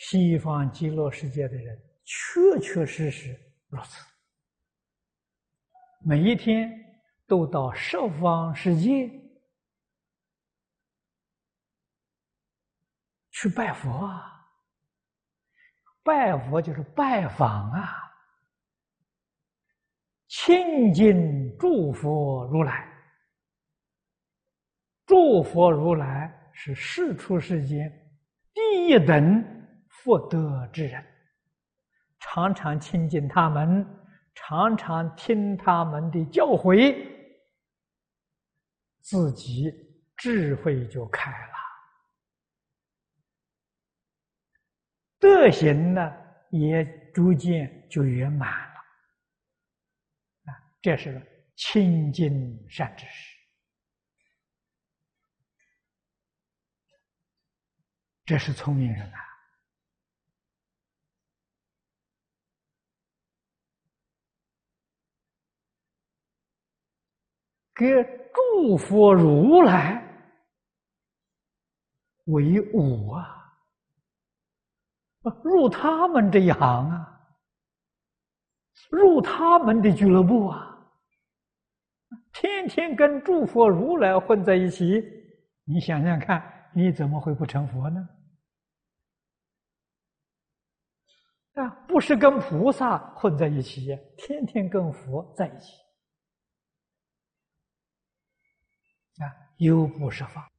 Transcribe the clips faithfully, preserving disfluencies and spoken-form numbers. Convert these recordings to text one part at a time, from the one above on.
西方极乐世界的人确确实实如此，每一天都到十方世界去拜佛啊！拜佛就是拜访啊，亲近诸佛如来。诸佛如来是世出世间第一等福德之人，常常亲近他们，常常听他们的教诲，自己智慧就开了，德行呢也逐渐就圆满了。啊，这是亲近善知识，这是聪明人啊！给诸佛如来为伍啊，入他们这一行啊，入他们的俱乐部啊，天天跟诸佛如来混在一起，你想想看，你怎么会不成佛呢？啊，不是跟菩萨混在一起，天天跟佛在一起。啊，忧不释放，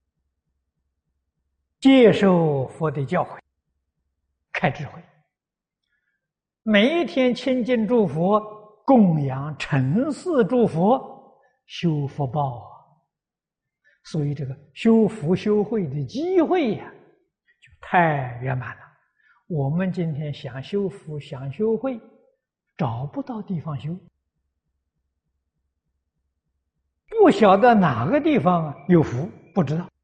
接受佛的教诲，开智慧，每一天亲近诸佛，供养承事诸佛，修福报啊！所以这个修福修慧的机会呀、啊，就太圆满了。我们今天想修福想修慧，找不到地方修。不晓得哪个地方啊有福，不知道，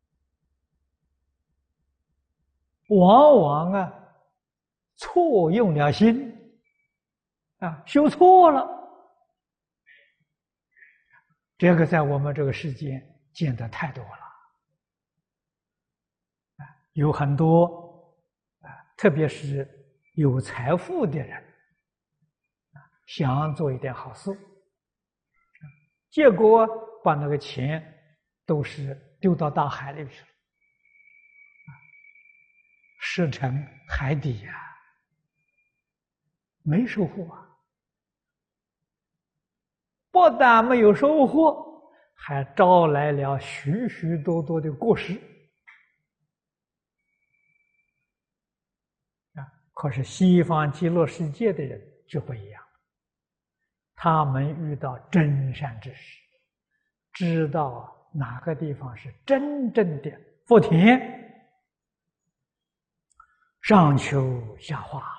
往往啊错用了心啊，修错了。这个在我们这个世界见得太多了啊，有很多啊，特别是有财富的人啊，想做一点好事，结果把那个钱都是丢到大海里去了，石沉海底呀、啊，没收获啊！不但没有收获，还招来了许许多多的过失啊！可是西方极乐世界的人就不一样，他们遇到真善知识，知道哪个地方是真正的福田，上求下化，